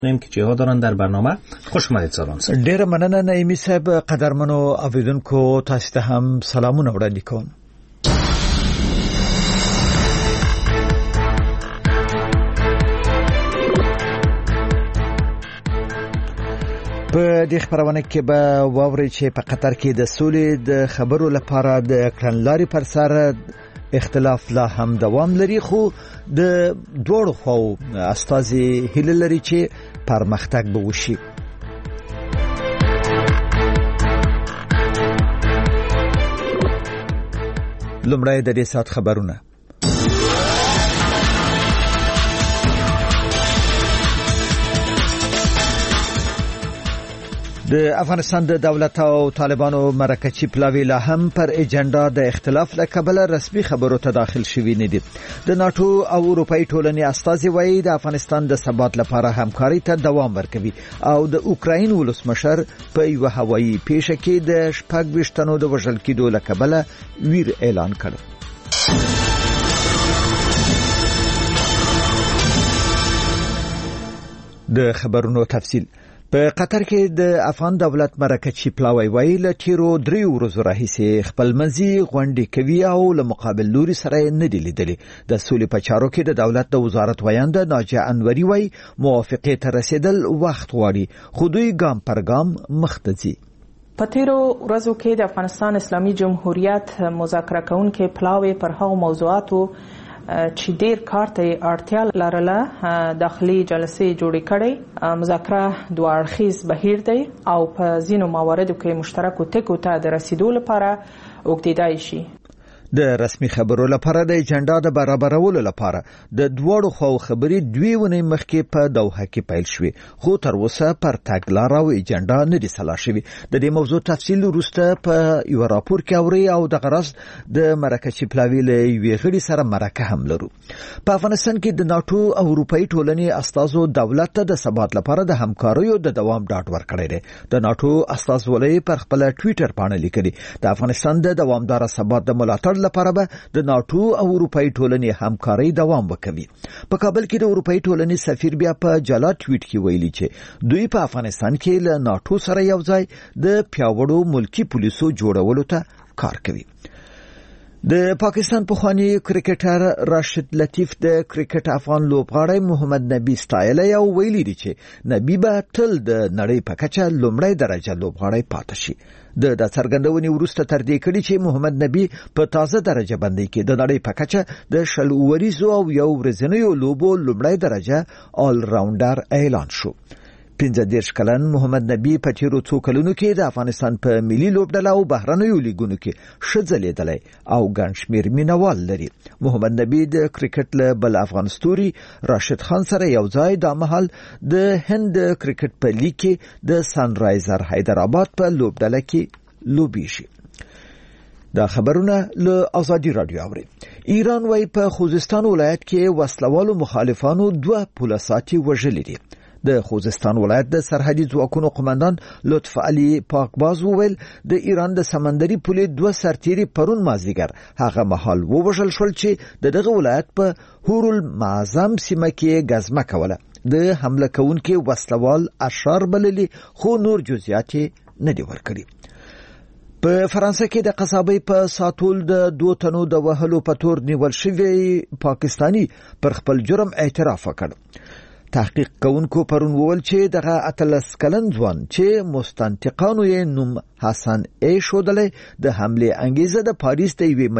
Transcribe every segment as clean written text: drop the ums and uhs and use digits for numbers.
نیم که چه ها دارن در برنامه. خوش آمدید سالان صاحب. ډیر مننه نعیمی صاحب. قدرمنو اوریدونکو تاسو ته هم سلامونه وړاندې کوم. په دې خبرونه کې به واوري چې په قطر کې د سولې د خبرو لپاره د کړنلارې پر سر اختلاف لا هم دوام لري، خو د دوړو خو استازي هیله لري چې پرمختګ به وشي. لومړی د دې سات خبرونه. د افغانستان د دولت او طالبانو مرکچی پلاوی لا هم پر ایجنډا د اختلاف له کبله رسمي خبرو ته داخل شوي نه دي. د ناتو او اروپאי ټولنې استازي وایي د افغانستان د ثبات لپاره همکاري ته دوام ورکوي او د اوکراین ولسمشر په یو هوایي پیښه کې د 26 تنو د وژل کېدو له کبله ویر اعلان کړ. د خبرونو تفصیل. په قطر کې د افغان دولت مرکچی پلاوی وایي له تیرو 3 ورځو راهیسې خپل منځي غونډې کوي او له مقابل لوري سره نه دي لیدلي. د سولې په چارو کې د دولت د وزارت ویانده ناجیه انوري وایي موافقې ته رسیدل وخت غواړي، خو دوی ګام پر ګام مخ ته ځي. په تیرو ورځو کې د افغانستان اسلامي جمهوریت مذاکره کوونکي پلاوی پر هغو موضوعاتو چې ډیر کار ته اړتیا لرله داخلي جلسې جوړې کړې. مذاکره دوه اړخیز بهیر دی او په ځینو مواردو کې مشترکو ټکو ته د رسیدو لپاره وګړي شي. د رسمي خبرو لپاره د ایجنډا د برابرولو لپاره د دوړو خو خبرې 2 ونې مخکې په دوحه کې پیل شوې، خو تر اوسه پر تګلار او ایجنډا نه دي سلا شوی. د دې موضوع تفصیل وروسته په یو راپور کې اوري او د غرض د مرکچی پلاوی له یوې غړي سره مرکه هم لرو. په افغانستان کې د ناتو او اروپאי ټولنې استازو دولت ته د ثبات لپاره د همکاریو د دوام ډاډ ورکړی دی. د ناتو استاز ولې پر خپل ټوئیټر باندې لیکلي د افغانستان د دوامدار ثبات د ملاتړ لپاره به د ناتو او اروپאי ټولنې همکاري دوام وکوي. په کابل کې د اروپאי ټولنې سفیر بیا په جلا ټویټ کې ویلي چې دوی په افغانستان کې له ناتو سره یو ځای د پیاوړو ملکی پولیسو جوړولو ته کار کوي. د پاکستان پخوانی کرکټر راشد لطیف د کرکټ افغان لوبغاړی محمد نبی ستایلی او ویلي دي چې نبی به تل د نړۍ په کچه لومړی درجه لوبغاړی پاتې شي. د څرګندونې وروسته تر دې کړي چې محمد نبی په تازه درجه باندې کې د نړۍ په کچه د 100 وریزو او یو ورځنیو لوبو لومړی درجه آل راونډر اعلان شو. 15 کلن محمد نبی په تیرو څو کلونو کې د افغانستان په ملي لوبډله او بهرنیو لیګونو کې شځلیدلی او ګڼ شمېر مینوال لري. محمد نبی د کرکټ له بل افغان ستوري راشد خان سره یو ځای د مهال د هند کرکټ په لیګ کې د سن رایزر حیدرآباد په لوبډله کې لوبیږي. دا خبرونه له ازادي رادیو اوري. ایران وايي په خوزستان ولایت کې وسلوالو مخالفانو 2 پولیساتي وژلي دي. د خوزستان ولایت د سرحدي ځواکونو قومندان لطف علي پاکباز وویل د ایران د سمندري پولې 2 سرتیري پرون مازدیګر هغه مهال ووژل شول چې دغه ولایت په هورل معظم سیمه کې غزمه کوله. د حمله کوونکو وسلوال اشرار بللي، خو نور جزئیات نه دي ورکړي. په فرانسه کې د قصابۍ په ساتول د 2 تنو د وهلو په تور نیول شوی پاکستانی پر خپل جرم اعتراف وکړ. تحقیق کوونکو پرون وویل چې دغه 18 کلن ځوان چې مستنطقانو یې نوم حسن ای شودلی د حمله انګیزه د پاریس د یوې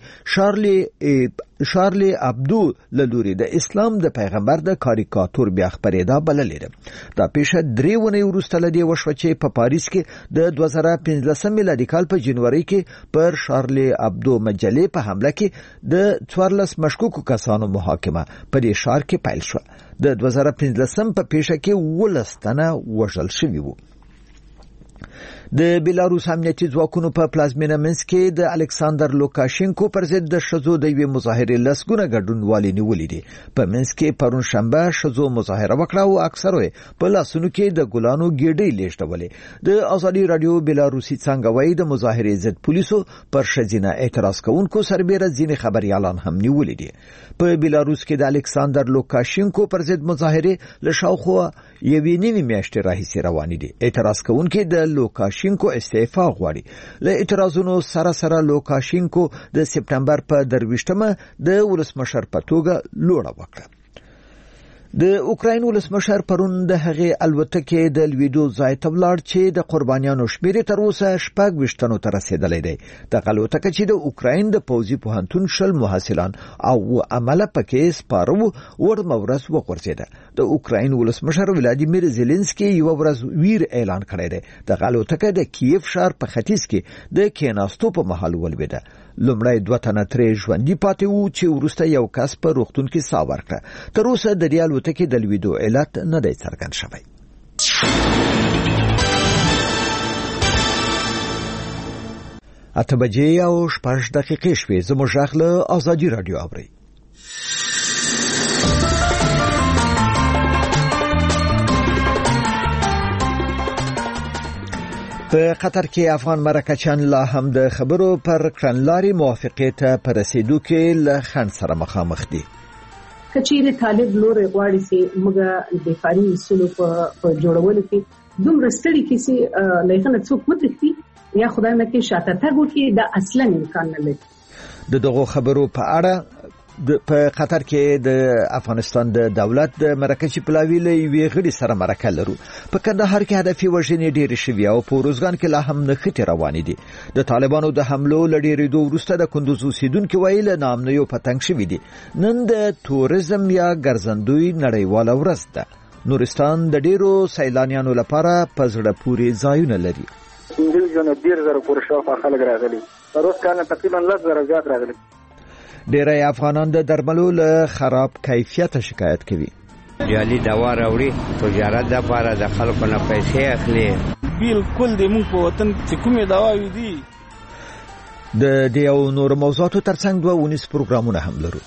مجلې شارلی ابدو لوري د اسلام د پیغمبر د کاریکاتور بیا خبرېدا بللې ده. دا پیښه 3 ونې وروسته لدی وشو چې په پاریس کې د 2015 میلادي کال په جنوري کې پر شارلی ابدو مجلې په حمله کې د 14 مشکوکو کسانو محاکمه په دې ښار کې پیل شو. د 2015 په پیښه کې 12 تنه وژل شوي وو. د بیلاروس امنیتي ځواکونو په پلازمینه منسک کې د الکساندر لوکاشینکو پر ضد د شذو د یوې مظاهرې لسګونه ګډونوالي نیولې دي. په منسک کې پرون شنبه شذو مظاهره وکړه او اکثره په لاسونو کې د ګلانو ګېډۍ لیږدولې. د ازادي رادیو بیلاروسي څنګه وایي د مظاهرې ضد پولیسو پر ښځینه اعتراض کوونکو سربېره ځینې خبريالان هم نیولې دي. په بیلاروس کې د الکساندر لوکاشینکو پر ضد مظاهرې له شاوخوا یوې نیمې میاشتې راهیسې روانې دي. اعتراض کوونکي د لوکاشینکو استعفا غواړي. له اعتراضونو سره لوکاشینکو د سپټمبر په 23مه د ولسمشر په توګه لوړه وکړه. د اوکراین ولسمشر پرون د هغې الوتکې د لویدو ځای ته ولاړ چې د قربانیانو شمېر تر اوسه 26 ته رسیدلی دی. د الوتکه چې د اوکراین د پوځي پوهنتون 10 محصلان او عمله پکې سپاره ورمه ورځ وغورځېده. د اوکراین ولسمشر ولادیمیر زيلنسکي یو ورځ ویر اعلان کړی دی. د الوتکه د کیف ښار په ختیځ کې د کېناستو په مهال ولوېده. لومړی 2 تنه ترې ژوندي پاتې وو چې وروسته یو کس په روغتون کې ساه ورکړه. تر اوسه د دې الوتکې د لویدو علت نه دی څرګند شوی. 8 بجې او 6 دقیقې شوې. زموږ غږ له ازادي رادیو اورئ. په قطر کې افغان مرکچیان لا هم د خبرو پر کړنلارې موافقې ته پر رسیدو کې له خنډ سره مخامخ دي. کچېرې طالب لوري غواړي چې موږ د فاري اصولو په جوړولو کې دومره ستړي کې چې لایخنه څوک متختی یا خدای مکه شاته تګ وکړي دا اصلا امکان نه لري. دغه خبرو په اړه په قطر کې د افغانستان د دولت د مرکزي پلاوی له یوې غړي سره مرکه لرو. په کندهار کې هدفي وژنې ډېرې شوې او په روزګان کې لا هم نښتې روانې دي. د طالبانو د حملو له ډېرېدو وروسته د کندوز اوسیدونکو وایي له ناامنیو په تنګ شوي دي. نن د تورزم یا ګرځندوی نړیواله ورځ ده. نورستان د ډېرو سیلانیانو لپاره په زړه پورې ځایونه لري. انډیویډوال 10000 پورې شاوخوا خلک راغلي. روز کال تقریبا 10000 زیات راغلي. ډېری افغانان د درملو له خراب کیفیت شکایت کوي. جعلي دوا راوړي تجارت لپاره د خلکو نه پیسې اخلي. بالکل د موږ په وطن چې کومه دوا وي دي. د دې او نور موضوعاتو ترڅنګ 2 پروګرامونه هم لرو.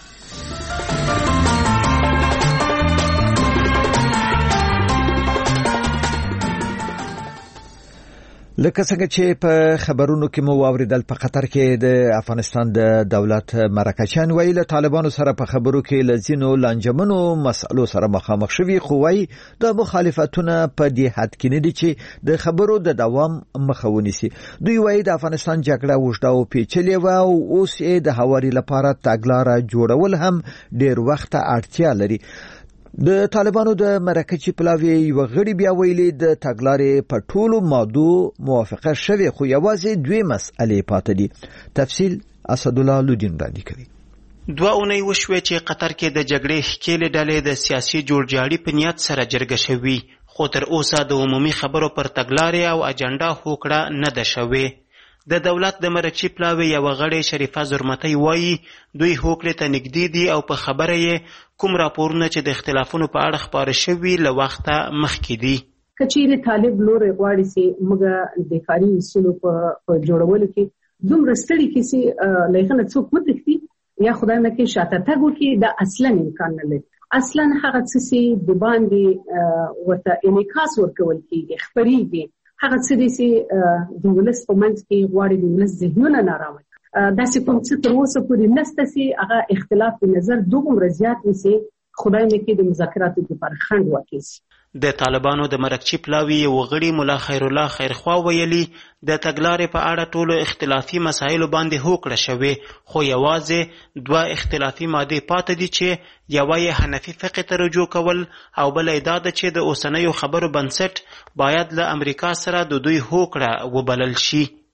لکه څنګه چې په خبرونو کې مو واوریدل په قطر کې د افغانستان د دولت مرکچیان ویل طالبانو سره په خبرو کې لزینو لانجمنو مسئلو سره مخامخ شوي خو وايي د مخالفتونه په دې حد کې نه دي چې د خبرو د دوام مخه ونیسي. دوی وايي د افغانستان جګړه اوږده او پیچلې و او اوس یې د هواري لپاره تګلارې جوړول هم ډېر وخت اړتیا لري. د طالبانو د مرکزي پلاوی یو غړي بیا ویلي د تګلارې په ټولو مادو موافقه شوه خو یوازې 2 مسئلې پاتې دي. تفصیل اسد الله لودین وړاندې کوي. 2 اونۍ وشوې چې قطر کې د جګړې ښکېلې ډلې د سیاسي جوړجاړي په نیت سره جرګه شوي خو تر اوسه د عمومي خبرو پر تګلارې او اجنډا هوکړه نه ده شوې. د دولت د مرکزي پلاوی یو غړی شریفه زرمتی وایي دوی هوکړې ته نږدې دي او په خبره یې کوم راپورونه چې د اختلافونو په اړه خپاره شوي له وخته مخکې دي. کچېرې طالب لوري غواړي چې موږ د فاري اصولو په جوړولو کې دومره ستړي کې چې لایخنه څوک متختی یا خدای مکه شاته تګ وکړي دا اصلا امکان نه لري. اصلا هغه څه د باندې ورته انعکاس ورکول کېږي خبريږي هغه څه چې د ولس په منځ کې غواړي د ولس ذهنونه نارامه دا چې کوم څه تر اوسه پورې نشته چې هغه اختلاف نظر دومره زیات وي خدای مې کې د مذاکراتو لپاره خنډ واقع. د طالبانو د مرکزي پلاوی یو غړي مولا خیر الله خیرخوا ویلي د تګلارې په اړه ټولو اختلافي مسایلو باندې هوکړه شوې خو یوازې 2 اختلافي مادې پاتې دي چې یوه یې حنفي فقه ته رجوع کول او بله یې دا ده چې د اوسنیو خبرو بنسټ باید له امریکا سره د دوی هوکړه وبلل شي.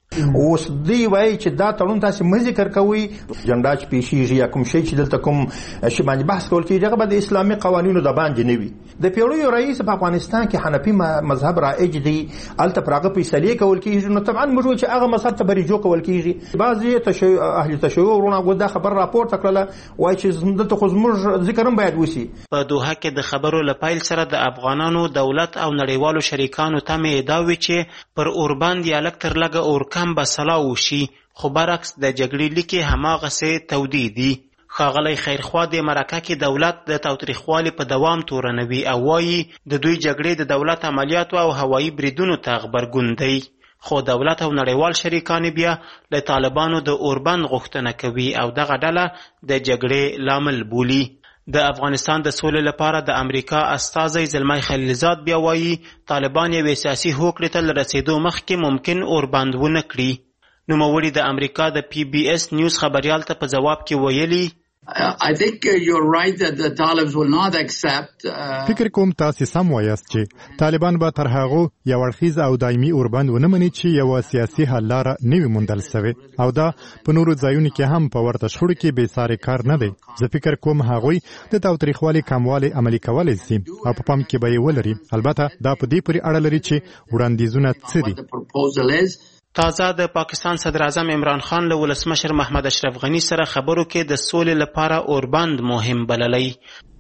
اوس دی وایي چې دا تړون تاسو مې ذکر کوي جنډا چې پیشیږي یا کوم شی چې دلته کوم شی باندې بحث کول کېږي هغه به د اسلامي قوانینو د باندې نه وي. د پیړیو رئیس په افغانستان کې حنفي مذهب رائج دی، الته پراغه فیصلې کول کېږي، نو طبعا موږ چې هغه مذهب ته بریجو کول کېږي. بعضی اهل تشیع ورونه غوډه خبر راپورته کړله وایي چې دلته خو زموږ ذکر هم باید وشي. په دوحه کې د خبرو لپایل سره د افغانانو دولت او نړیوالو شریکانو ته مې ادعا وی چې پر اوربند یا لږ تر لږه اورکم به سلا وشي، خو برعکس د جګړې لیکې هماغسې تودې دي. ښاغلی خیرخوا د مرکه کې دولت د تاوتریخوالي په دوام تورنوي او وایي د دوی جګړې د دولت عملیاتو او هوایي بریدونو ته غبرګون دی، خو دولت او نړیوال شریکان بیا له طالبانو د اوربند غوښتنه کوي او دغه ډله د جګړې لامل بولي. د افغانستان د سولې لپاره د امریکا استازی زلمی خلیلزاد بیا وایي طالبان یوې سیاسي هوکړې ته له رسېدو مخکې ممکن اوربند ونه کړي. نوموړي د امریکا د پی بی اس نیوز خبریال ته په جواب کې ویلي I think you're right that the Talibans will not accept. فکر کوم تاسو سم وایاست چې طالبان به تر هغه یو اړخیز او دایمي اوربند ونه مني چې یو سیاسي حل لاره نه وي موندل شوی او دا په نورو ځایونو کې هم په ورته شخړو کې بې ساري کار نه دی. زه فکر کوم هغوی د تاوتریخوالي کموالی عملي کولای شي او په پام کې به یې ولري. البته دا په دې پورې اړه لري چې وړاندیزونه څه دي. تازه د پاکستان صدر اعظم عمران خان له ولسمشر محمد اشرف غنی سره خبرو کې د سولې لپاره اوربند مهم بللی.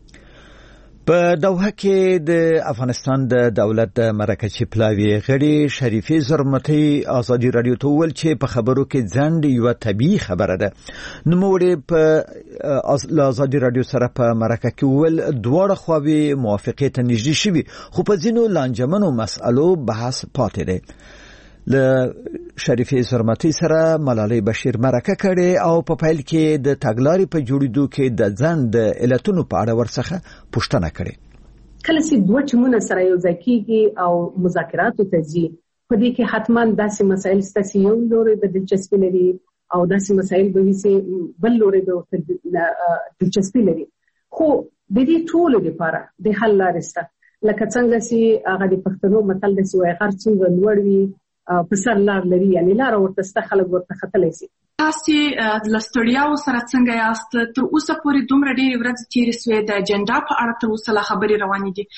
په دوحه کې د افغانستان د دولت د مرکزي پلاوي غړي شریفې زرمتي ازادي رادیو ته ویل چې په خبرو کې ځنډ یو طبيعي خبره ده. نوموړي په ازادي رادیو سره په مرکه کې ویل دواړه خواوې موافقې ته نږدې شوي خو په ځینو لانجمنو مسألو بحث پاتې دی. له شریفې زرمتي سره ملالۍ بشیر مرکه کړي او په پیل کې د تګلارې په جوړېدو کې د ځنډ د علتونو په اړه ورڅخه پوښتنه کړي. کله چې دوه ټیمونه سره یو ځای کېږي او مذاکراتو ته ځي په دې کې حتما داسې مسایل ستاسو یو لوري د دلچسپي لري او داسې مسایل به وي بل لوري د دلچسپي لري، خو د دې ټولو لپاره د حل لارې شته. لکه څنګه چې هغه د پښتنو متل د سوی غر څنګه لوړ وي په سر لار لري، یعنی لار ورته ست خلک ورته خطلای شي. تاسو لستړیاو سره څنګه یاست؟ تر اوسه پورې دومره ډېرې ورځې تېرې سوې د اجنډا په اړه تر اوسه لا خبرې روانې دي.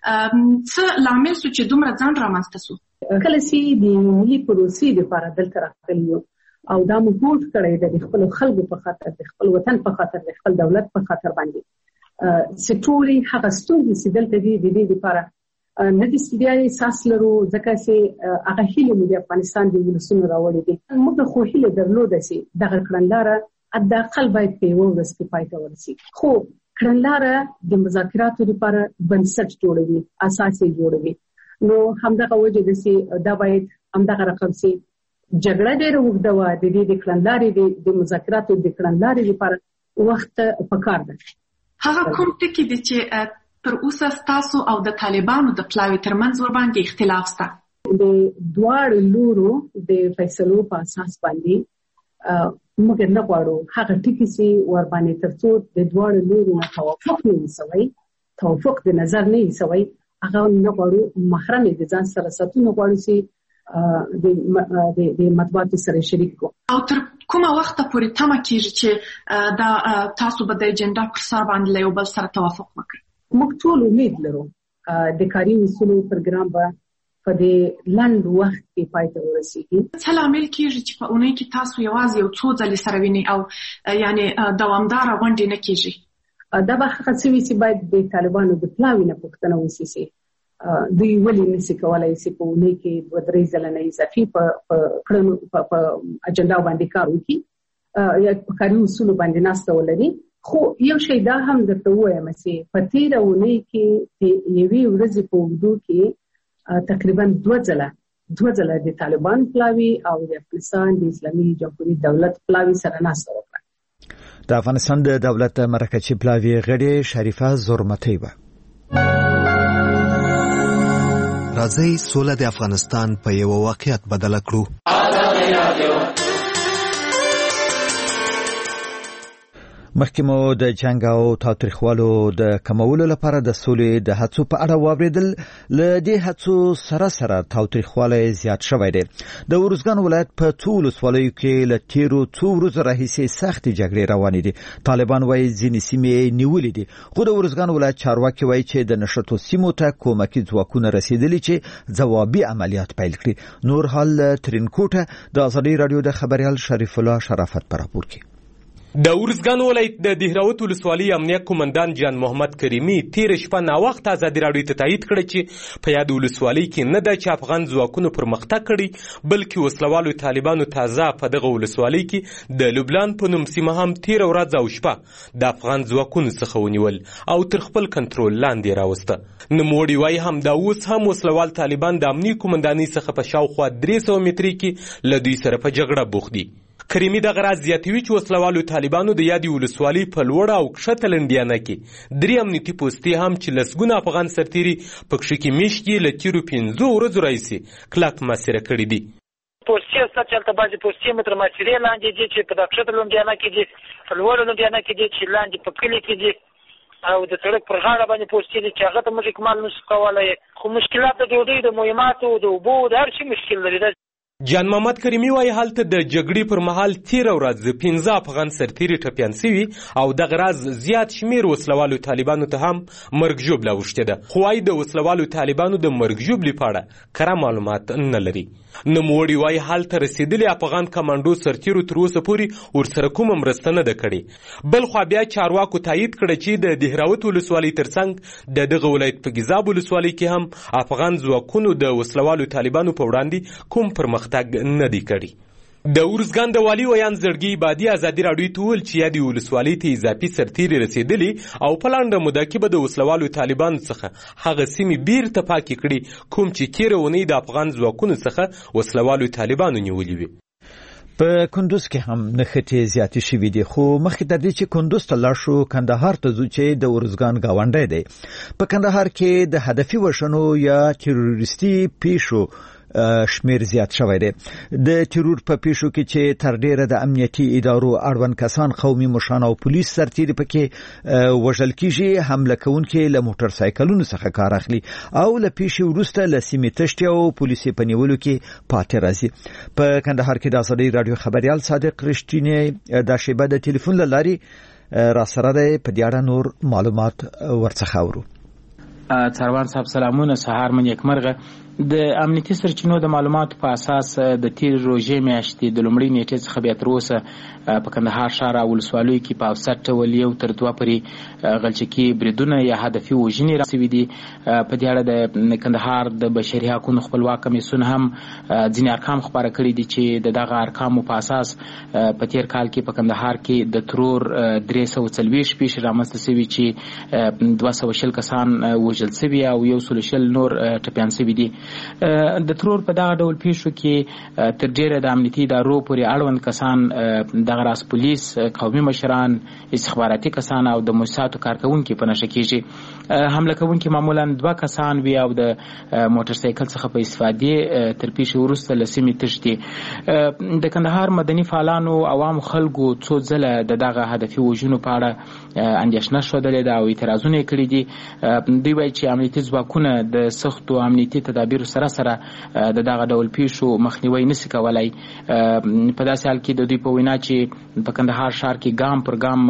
څه لامل شو چې دومره ځنډ رامنځته شو؟ کله چې د ملي پروسې لپاره دلته راغلي یو او دا موږ هوډ کړی د خپل خلکو په خاطر، د خپل وطن په خاطر، د خپل دولت په خاطر باندې سټوري هغه ستونزې چې دلته دي د دې لپاره نه دي ستړیا احساس لرو ځکه چې هغه هیله مو د افغانستان د ولسونو راوړي دي. موږ خو هیله درلوده چې دغه کړنلاره حداقل باید په یو ورځ کې پای ته ورسي، خو کړنلاره د مذاکراتو لپاره بنسټ جوړوي، اساس یې جوړوي. نو همدغه وجه ده چې دا باید همدغه رقم سي. جګړه ډېره اوږده وه، د دې د کړنلارې د مذاکراتو د کړنلارې لپاره وخت پکار ده. هغه کوم ټکي دي چې تر اوسه ستاسو او د طالبانو د پلاوي ترمنځ ورباندې اختلاف شته؟ د دواړو لورو د فیصلو په اساس باندې موږ نه غواړو هغه ټکي چې ورباندې ترڅو د دواړو لورو نه توافق نه وي، توافق د نظر نه وي، هغه نه غواړو محرم د ځان سره ساتو، غواړو چې د مطبوعاتو سره شریک کو. او تر کومه وخت پورې تمه کیږي چې دا تاسو به د اجنډا پر سر باندې له یو بل سره توافق وکړئ؟ موږ ټول امید لرو د کاري اصولو پروګرام به په دې لنډ وخت کې پای ته ورسیږي. څه لامل کیږي چې په اونۍ کې تاسو یوازې یو څو ځلې سره وینئ او یعنی دوامداره غونډې نه کیږي؟ دا به هغه څه وي چې باید د طالبانو د پلاوي نه پوښتنه وشي. دوی ولې نشي کولای چې په اونۍ کې دوه درې ځله نه اضافي په اجنډا باندې کار وکړي یا په کاري اصولو باندې ناسته ولري. خو یو شی دا هم درته وایم چې په تېره اونۍ کې د یوې ورځې په اوږدو کې تقریبا دوه ځله د طالبان پلاوي او د افغانستان د اسلامي جمهوریت دولت پلاوي سره ناسته وکړه. د افغانستان د دولت مرکزي پلاوي غړي شریفه زرمتي و. راځي سوله د افغانستان په یو واقعیت بدل کړو. مخکې مو د جنګ او تاوتریخوالو د کمولو لپاره د سولې د هڅو په اړه واوریدل. له دې هڅو سره تاوتریخوالی زیات شوی دی. د ارزګان ولایت په څو ولسوالیو کې له تیرو څو ورځو راهیسې سختې جګړې روانې دي. طالبان وايي ځینې سیمې نیولې دي، خو د ارزګان ولایت چارواکي وايي چې د نښتو سیمو ته کومکي ځواکونه رسیدلي چې ځوابي عملیات پیل کړي. نور حال ترینکوټه د ازادي راډیو د خبريال شریف الله شرافت پر راپور کې. د ارزګان ولایت د دهراوت ولسوالۍ امنیه قومندان جان محمد کریمي تیر شپه ناوخته ازادي راډیو ته تایید کړی چې په یاد ولسوالۍ کې نه ده چې افغان ځواکونو پرمختګ کړی، بلکې وسلوالو طالبانو تازه په دغه ولسوالۍ کې د لبنان په نوم سیمه هم تیر ورځ او شپه د افغان ځواکونو څخه ونیول او تر خپل کنټرول لاندې راوسته. نوموړي وایي هم دا اوس هم وسلوال طالبان د امنیه قومندانۍ څخه په شاوخوا 300 مترۍ کې له دوی سره په جګړه بوخت دي. کریمي دغه راز زیاتوي چې وسلوالو طالبانو د یادې ولسوالۍ په لوړه او کښته لنډیانه کې 3 امنیتي پوستې هم چې لسګونه افغان سرتیري پکښې کې میشتي له تیرو 15 ورځو راهیسې کلک محاصره کړي دي. پوستې ستا چې هلته بعضې پوستې مو تر محاصرې لاندې دي چې په دا کښته لنډیانه کې دي، په لوړه لنډیانه کې دي چې لاندې په کلي کې دي، او د سړک پر غاړه باندې پوستې دي چې هغه ته موږ اکمال نشو کولی. خو مشکلات د ډوډۍ، د مهماتو، د اوبو، د هر شي مشکل لري. جان محمد کریمي وایي هلته د جګړې پر مهال تیره ورځ 15 افغان سرتیري ټپیان سوي او دغه راز زیات شمیر وسلوالو طالبانو ته هم مرګ ژوبله اوښتې ده، خو وايي د وسلوالو طالبانو د مرګ ژوبلې په اړه کره معلومات نه لري. نوموړي وایي هلته رسېدلي افغان کمانډو سرتیرو تر اوسه پورې ورسره کومه مرسته نه ده کړې. بل خوا بیا چارواکو تایید کړه چې د دهراوت ولسوالۍ ترڅنګ د دغه ولایت په ګیزاب ولسوالۍ کې هم افغان ځواکونو د وسلوالو طالبانو په وړاندې کوم پرمختګ نه دی کړی. د ارزګان د والي ویان زړګي بادي ازادي راډیو ته وویل چې یادې ولسوالۍ ته اضافي سرتیري رسېدلي او په لنډه موده کې به د وسلوالو طالبانو څخه هغه سیمې بیرته پاکې کړي کوم چې تېره اونۍ د افغان ځواکونو څخه وسلوالو طالبانو نیولي وي. په کندوز کې هم نښتې زیاتې شوي دي، خو مخکې تر دې چې کندوز ته لاړ شو کندهار ته ځو چې د ارزګان ګاونډی دی. په کندهار کې د هدفي وژنو یا تروریستي پیښو شمیر زیات شوی دی. د ترور په پیښو کې چې تر ډیره د امنیتي ادارو اړوند کسان، قومي مشران او پولیس سرتیري پکې وژل کیږي. حمله کوونکي له موټر سایکلونو څخه کار اخلي او له پیښې وروسته له سیمې تښتي او پولیس په نیولو کې پاتې راځي. په کندهار کې د ازادي راډیو خبريال صادق رښتینی د شیبه د ټلیفون له لارې را سره دی. په دې اړه نور معلومات ورڅخه اورو. څاروان صاحب سلامونه، سهار مو نیکمرغه. د امنیتي سرچینو د معلوماتو په اساس د تیر روژې میاشتې د لومړۍ نیټې څخه بیا تر اوسه په کندهار ښار او ولسوالیو کې په اوسط ډول 1 تر 2 پورې غلچکي بریدونه یا هدفي وژنې راسوي دي. په دې اړه د کندهار د بشري حقوقو خپلواک کمیسیون هم ځینې ارقام خپاره کړي دي چې د دغه ارقامو په اساس په تیر کال کې په کندهار کې د ترور 340 پیښې رامنځته شوي چې 220 کسان وژل شوي او 120 نور ټپیان شوي دي. د ترور په دغه ډول پیښو کې تر ډیره د امنیتي ادارو پورې اړوند کسان دغه راز پولیس، قومي مشران، استخباراتي کسان او د موسساتو کارکونکي په نښه کېږي. حمله کوونکي معمولا 2 کسان وي او د موټر سایکل څخه په استفادې تر پیښې وروسته له سیمې تښتي. د کندهار مدني فعالانو عوامو خلکو څو ځله د دغه هدفي وژنو په اړه اندېښنه ښودلې ده او اعتراضونه یې کړي دي. دوی وایي چې امنیتي ځواکونه د سختو امنیتي تدابیر سره د دغه ډول پیښو مخنیوي نشي کولای. په داسې حال کې د دوی په وینا چې په کندهار ښار کې ګام پر ګام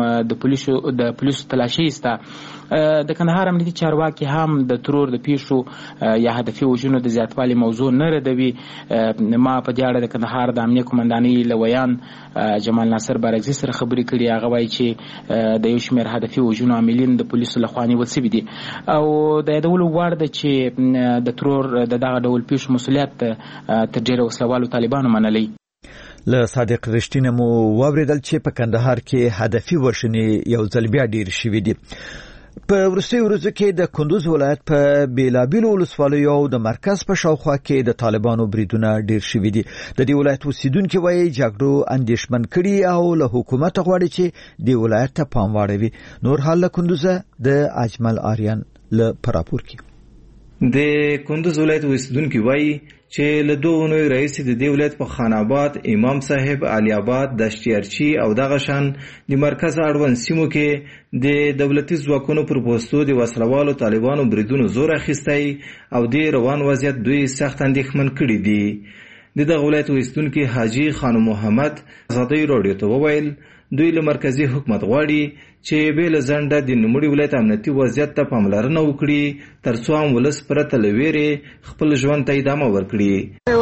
د پولیسو تلاشي سته. د کندهار امنیتي چارواکي هم د ترور د پیښو یا هدفي وژنو د زیاتوالي موضوع نه ردوي. ما په دې اړه د کندهار د امنیه قومندانۍ له ویان جمال ناصر بارکزي سره خبرې کړې. هغه وایي چې د یو شمېر هدفي وژنو عاملین د پولیسو لخوا نیول شوي دي او د یادولو وړ ده چې د ترور د دغه ډول پیښو مسؤلیت تر ډیره وسلوالو طالبانو منلی. له صادق رښتینی مو واوریدل چې په کندهار کې هدفي وژنې یو ځل بیا ډیر شوي دي. په وروستیو ورځو کې د کندوز ولایت په بیلابیلو ولسوالیو او د مرکز په شاوخوا کې د طالبانو بریدونه ډیر شوي دي. د دې ولایت اوسیدونکي وایي جګړو اندېښمن کړي او له حکومت غواړي چې د ولایت ته پام واړوي. نور حال له کندوزه د اجمل آریان له راپور کې. د کندوز ولایت اوسیدونکي وایي چې له 2 اونیو راهیسې د دې ولایت په خان آباد، امام صاحب، علي آباد، دشتیارچي او دغه شان د مرکز اړوند سیمو کې د دولتي ځواکونو پر پوستو د وسلوالو طالبانو بریدونو زور اخیستی او د روان وضعیت دوی سخت اندېښمن کړي دي. دغه ولایت اوسیدونکي حاجي خانم محمد ازادي راډیو ته وویل دوی له مرکزی حکومت غواړي چې به له ځنډه د نوموړي ولایت امنیتي وضعیت ته پاملرنه وکړي ترڅو هم ولس پرته له ویرې خپل ژوند ته ادامه ورکړي.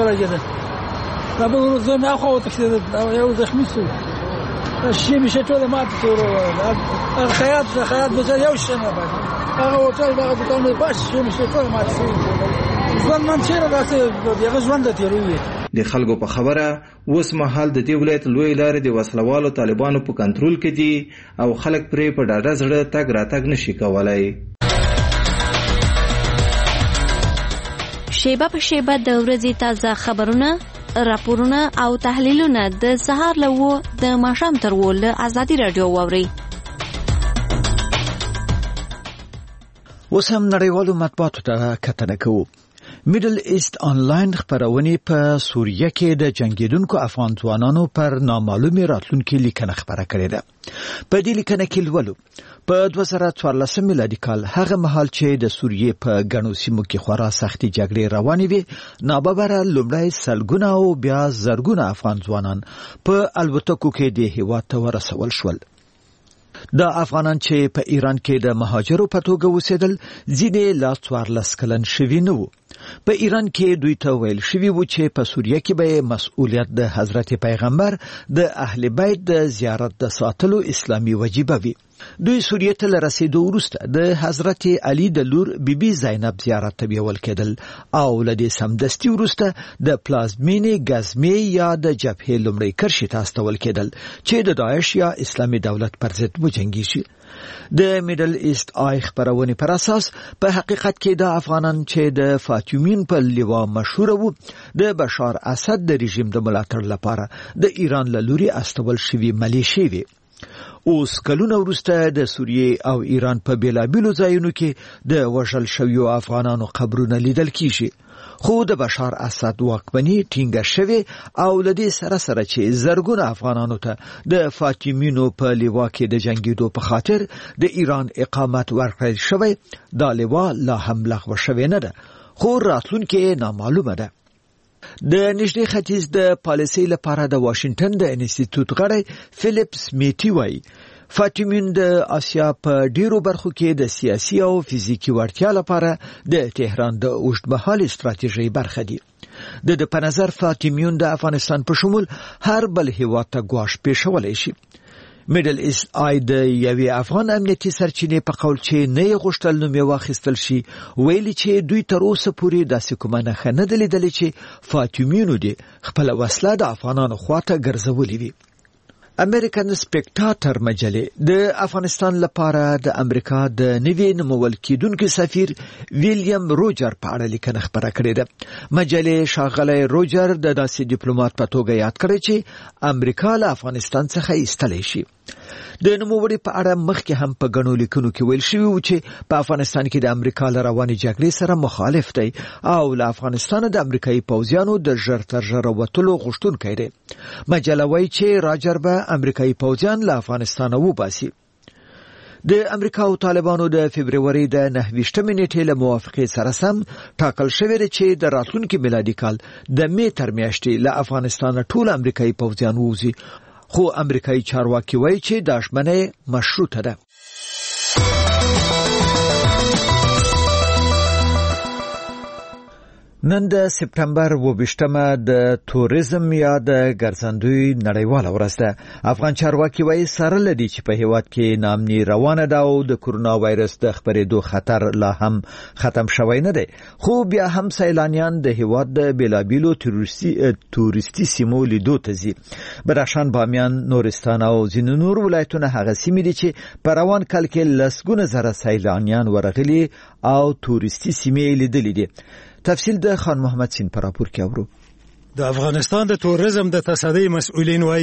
یو زخمي شو شي مشه ټول ماته شو خیاط بزر یو شنه هغه هوټل دغه دکان باش شي مشه ټول ماته شو ځان من چیرې راځي دغه ژوند ته تیروي. د خلکو په خبره اوس مهال د دې ولایت لوی لارې د وسلوالو طالبانو په کنټرول کې دي او خلک پرې په ډاډه زړه تګ راتګ نشي کولای. شیبه په شیبه د ورځې تازه خبرونه، راپورونه او تحلیلونه د سهار له د ماښام تر له ازادي راډیو واوري. اوس هم نړیوالو مطبوعاتو ته کتنه کوو. میډل ایست آنلاین خبرونه په سوریه کې د جنگیدونکو افغان ځوانانو پر نامعلومه راتلونکي لیکنه خبره کړې ده. په دې لیکنه کې لولو په 2014 میلادي کال هغه مهال چې د سوریه په غنو سیمو کې خورا سختي جګړې روانې وي، ناببره لومړی سلګونه او بیا زرګونه افغان ځوانان په الوتکو کې د هیواد ته ورسول شول. د افغانان چې په ایران کې د مهاجرو په توګه اوسېدل ځینې لا 14 کلن شوي نه وو. په ایران کې دوی ته ویل شوي وو چې په سوریه کې به مسؤلیت د حضرت پیغمبر د اهل بیت د زیارت د ساتلو اسلامي وجیبه وي. دوی سوریه ته رسیدو وروسته د حضرت علی د لور بیبي زینب زیارت ته بیول کېدل او له دې سمدستي وروسته د پلازمینې غزنی یا د جبهې لومړی کرښې ته استول کېدل چې د داعش یا اسلامي دولت پر ضد وجنګیږي. د میډل ایست آی خبرونه پر اساس په حقیقت کې د افغانان چې د فاطمین په لیوا مشهور وو د بشار اسد د رژیم د ملاتړ لپاره د ایران له لوري استول شوی ملیشي وي. اوس کلونه وروسته د سوریه او ایران په بیلابیلو ځایونو کې د وژل شویو افغانانو قبرونه لیدل کیږي. خو د بشار اسد واکمني ټینګه شوه او لدې سره سره چې زرګونه افغانانو ته د فاطمینو په لیوا کې د جنگیدو په خاطر د ایران اقامت ورکړل شوی، دا لیوا لا هم لغوه شوی نه ده، خو راتلونکي نامعلومه ده. د نږدې ختیځ د پالیسۍ لپاره د واشنگټن د انسټیټیوټ غړی فلیپ سمیتی وایي فاطمین د آسیا په ډیرو برخو کې د سیاسي او فزیکی وړتیا لپاره د تهران د اوږدمهاله ستراتیژۍ برخه دي. د په نظر فاطمیون د افغانستان په شمول هر بل هیواد ته ګواښ پیښولی شي. میډل ایست آی د یوې افغان امنیتي سرچینې په قول چې نه غوښتل نوم یې واخیستل شي ویلي چې دوی تر اوسه پورې داسې کومه نښه نه ده لیدلې چې فاطمیونو دې خپله وسله د افغانانو خواته ګرځولې وي. امریکن سپیکټاټر مجلې د افغانستان لپاره د امریکا د نوي نومول کېدونکي سفیر ویلیام روجر په اړه لیکنه خبره کړې ده. مجلې ښاغلی روجر د داسې ډیپلوماټ په توګه یاد کړی چې امریکا له افغانستان څخه ایستلی شي. د نوموړي په اړه مخکې هم په غنو لیکنو کې ویل شوی و چې په افغانستان کې د امریکا له روانې جګړې سره مخالف دی او له افغانستان د امریکایي پوځیانو د ژر تر ژره وتلو غوښتونکی دی. مجله وایي چې راجر به امریکایي پوځیان له افغانستانه وباسي. د امریکا او طالبانو د فبرवरी د 29 نیټې له موافقې سره سم ټاکل شوی دی چې د راتلونکي میلادي کال د مې تر میاشتې له افغانستانه ټول امریکایي پوځیان ووځي، خو امریکایي چارواکي وایي چې دا ژمنه مشروطه ده. نن د سپټمبر 28مه د توریزم یا د ګرځندوی نړیواله ورځ ده. افغان چارواکي وایي سره لدی چې په هیواد کې ناامني روانه ده او د کورونا وایرس د خپرېدو خطر لا هم ختم شوی نه دی، خو بیا هم سیلانیان د هیواد د بیلابیلو تورستی سیمو لیدو ته ځي. بدخشان، بامیان، نورستان او ځینې نور ولایتونه هغه سیمې دي چې په روان کال کې لسګونه زره سیلانیان ورغلي او تورستی سیمې لیدلې دي. تفصیل د خان محمد سین پر راپور کې اورو. د افغانستان د توریزم د تصدۍ مسؤلین وایي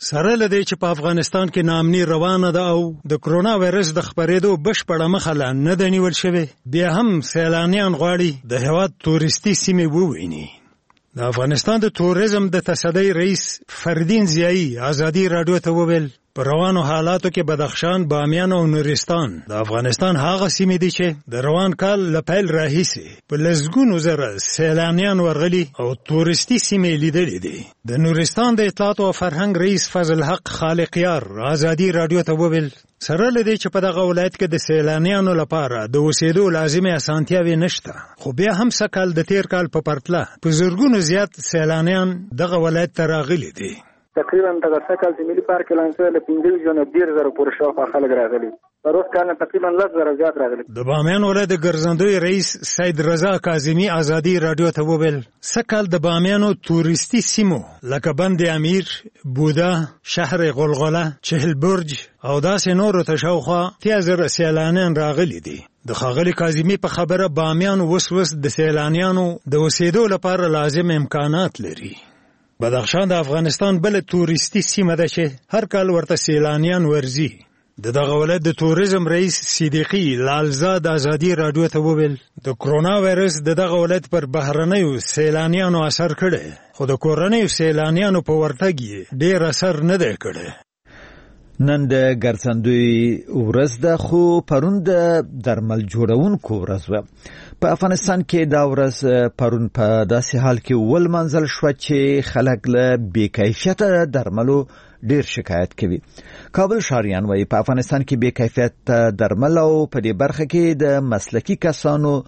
سره لدی چې په افغانستان کې ناامني روانه ده او د کرونا وایرس د خپرېدو بشپړه مخه لا نه ده نیول شوې، بیا هم سیلانیان غواړي د هېواد تورستي سیمې وویني. د افغانستان د توریزم د تصدۍ رئیس فردین ضیایی ازادي راډیو ته وویل په روانو حالاتو کې بدخشان، بامیان او نورستان د افغانستان هغه سیمې دي چې د روان کال له پیل راهیسې په لسګونو زره سیلانیان ورغلي او تورستي سیمې لیدلې دي. د نورستان د اطلاعات او فرهنګ رئیس فضل حق خالقیار ازادي راډیو ته وویل سره لدی چې په دغه ولایت کې د سیلانیانو لپاره د اوسېدو لازمي اسانتیاوې نشته، خو بیا هم سکل د تیر کال په پرتله په زرګونو زیات سیلانیان دغه ولایت ته راغلي دي. تقریبا دغه سکل چې ملي پارک اعلان شوی له 15,000 پورې شاوخوا خلک راغلي، پر اوس کال تقریبا 10,000 زیات راغلي. د بامیان ولایت د ګرځندوی رئیس سید رضا کاظمی ازادي راډیو ته وویل سکل د بامیانو تورستي سیمو لکه بند امیر، بودا، شهر غلغله، چهل برج او داسې نورو ته شاوخوا 10,000 سیلانیان راغلي دي. د ښاغلي کاظمي په خبره بامیان اوس د سیلانیانو د اوسېدو لپاره لازم امکانات لري. بدخشان د افغانستان بل تورستي سیمه ده چې هر کال ورته سیلانیان ورځي. دغه ولایت د توریزم رئیس صدیقي لالزاد ازادي راډیو ته وویل د کرونا وایرس دغه ولایت پر بهرنیو سیلانیانو اثر کړی، خو د کورنیو سیلانیانو په ورتګ یې ډېر اثر نه دی کړی. نن د ګرځندوی ورځ ده، خو پرون د درمل جوړونکو ورځ وه. په افغانستان کې دا ورځ پرون په داسې حال کې ولمانځل شوه چې خلک له بې کیفیته درملو ډیر شکایت کوي. کابل شاریان وایي په افغانستان کې بې کیفیت درمل او په دې برخه کې د مسلکي کسانو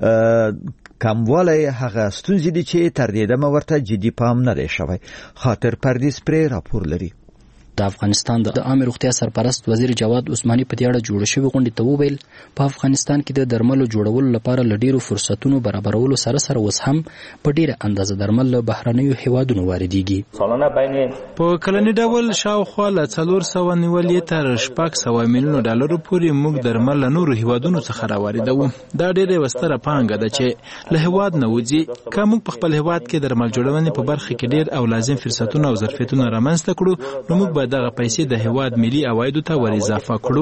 کموالی هغه ستونزې دي چې تر دې دمه ورته جدي پام نه دی شوی. خاطر پردیس پرې راپور لري. د افغانستان د عامه روغتیا سرپرست وزیر جواد عثماني په دې اړه جوړ شوی غونډې ته وویل په افغانستان کې د درملو جوړولو لپاره له ډیرو فرصتونو برابرولو سره سره اوس هم په ډیره اندازه درمل له بهرنیو هیوادونو واردېږي. په کلني ډول شاوخوا له 400 نیولې تر 600 میلیون ډالرو پورې موږ درمل له نورو هیوادونو څخه راواردوو. دا ډیره وستره پانګه ده چې له هیواد نه وځي. که موږ په خپل هیواد کې درمل جوړونې په برخه کې ډیر او لازم فرصتونه او ظرفیتونه رامنځته کړو، نو موږ دغه پیسې د هیواد ملي عوایدو ته ور اضافه کړو.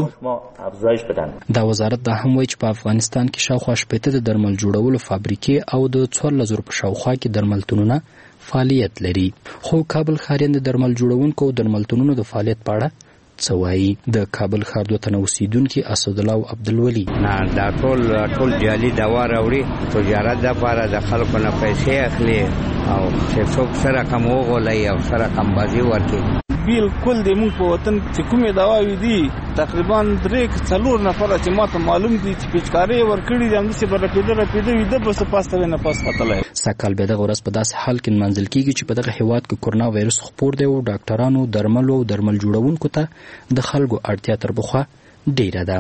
دا وزارت دا هم وایي چې په افغانستان کې شاوخوا 80 د درمل جوړولو فابریکې او د 14,000 په شاوخوا کې درملتونونه فعالیت لري. خو کابل ښاریان د درمل جوړونکو او درملتونونو د فعالیت په اړه څه وایي؟ د کابل ښار دوه تنه اوسیدونکي اسدالله او عبدالولي نه دا ټول جعلي دوا راوړي، تجارت دپاره د خلکو نه پیسې اخلي او چې څوک سره کم وغولوي او سره کم بازي ورکړي. بالکل د موږ په وطن چې کومې دواوې دي تقریبا 3-4 نفره چې ماته معلوم دي چې پیچکارۍ ورکړي دي، همداسې به رپېده ویده بس پاس ته نه پاس ختلی. سږ کال بیا دغه ورځ په داسې حال کې نمانځل کېږي چې په دغه هېواد کې کرونا وایرس خپور دی او ډاکټرانو، درملو او درمل جوړونکو ته د خلکو اړتیا تر پخوا ډیره ده.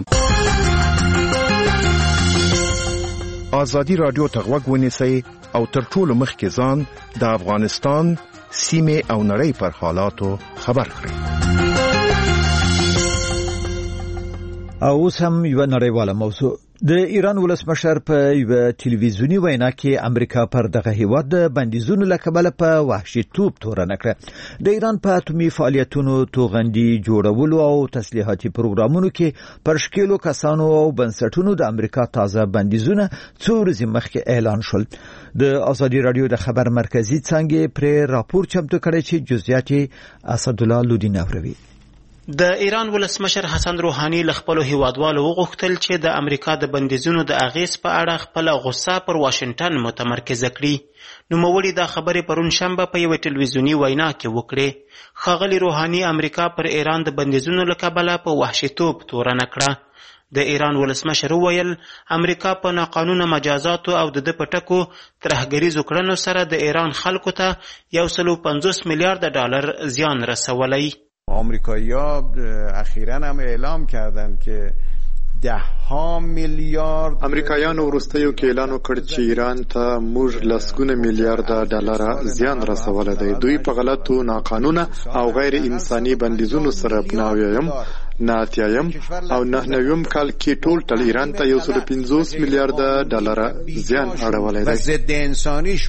ازادي راډیو ته غوږ ونیسئ او تر ټولو مخکې ځان د افغانستان سیمه او نړۍ پر حالاتو خبر کړئ. او اوس هم یو نړیواله موضوع. د ایران ولسمشر په یو ټلویزیونی وینا کې امریکا پر دغه هیواد د بندیزونو له کبله په وحشیتوب تورنه کړه. د ایران په اتومي فعالیتونو، توغندي جوړولو او تسلیحاتي پروګرامونو کې پر شکلو کسانو او بنسټونو د امریکا تازه بندیزونه څو ورځې مخکې اعلان شول. د ازادي راډیو د خبر مرکزی څنګه پر راپور چمتو کړی چې جزئیات اسدالله لودین اوروي. د ایران ولسمشر حسن روحاني له خپلو هیوادوالو وغوښتل چې د امریکا د بندیزونو د اغیز په اړه خپله غصه پر واشنګټن متمرکزه کړي. نوموړي دا خبرې پرون شنبه په یوه ټلویزیوني وینا کې وکړې. ښاغلي روحاني امریکا پر ایران د بندیزونو له کبله په وحشیتوب تورنه کړه. د ایران ولسمشر وویل امریکا په ناقانونه مجازاتو او د په ټکو ترهګریزو کړنو سره د ایران خلکو ته 150 میلیارد ډالر زیان رسولی. آمریکایی‌ها اخیراً هم اعلام کردند که 10 میلیارد امریکایانو وروستیو کې اعلان وکړ چې ایران ته موږ لسګونه میلیارد ډالر زیان رسولی دی. دوی په غلطو، ناقانونه او غیر انساني بندیزونو سره په 19 او 99 کال کې ټول ایران ته 150 میلیارد ډالر زیان اړولی دی. ضد انساني شون.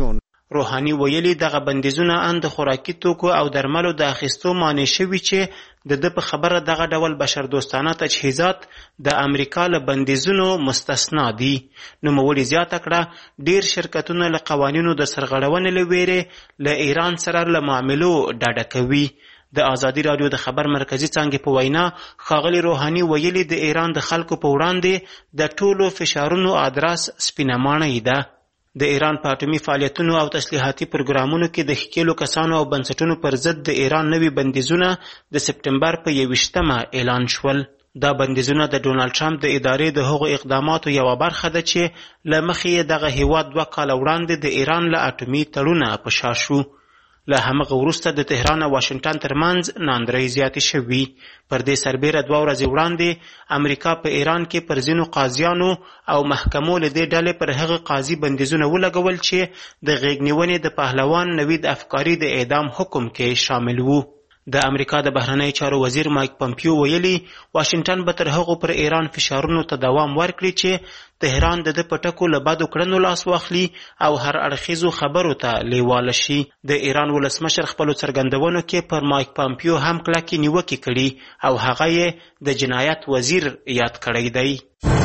روحاني ویلي دغه بندیزونه ان د خوراکي توکو او درملو د اخیستو مانع شوي چې د په خبره دغه ډول بشردوستانه تجهیزات د امریکا له بندیزونو مستثنا دي. نوموړي زیاته کړه ډیر شرکتونه له قوانینو د سرغړونې له ویرې له ایران سره له معاملو ډډه کوي. د ازادي رادیو د خبر مرکزی څانګې په وینا ښاغلي روحاني ویلي د ایران د خلکو په وړاندې د ټولو فشارونو ادراس سپینه ماڼۍ ده. د ایران په اټومي فعالیتونو او تسلیحاتي پروګرامونو کې د ښکېلو کسانو او بنسټونو پر ضد د ایران نوي بندیزونه د سپټمبر په 21 اعلان شول. دا بندیزونه د ډونالډ ټرمپ د ادارې د هغو اقداماتو یوه برخه ده چې له مخې یې دغه هیواد 2 کاله وړاندې د ایران له اټومي تړونه په شا شو. له همغه وروسته د تهران او واشنګټن ترمنځ ناندرۍ زیاتې شوي. پر دې سربیره 2 ورځې وړاندې امریکا په ایران کې پر ځینو قاضیانو او محکمو له دې ډلې پر هغه قاضي بندیزونه ولګول چې د غېږ نیونې د پهلوان نوید افکاري د اعدام حکم کې شامل وو. د امریکا د بهرنۍ چارو وزیر مایک پمپیو ویلي واشنګټن به تر هغو پر ایران فشارونو ته دوام ورکړي چې تهران د په ټکو له بدو کړنو لاس واخلي او هر اړخیزو خبرو ته لیواله شي. د ایران ولسمشر خپلو څرګندونو کې پر مایک پمپیو هم کلکې نیوکې کړي او هغه یې د جنایت وزیر یاد کړی دی.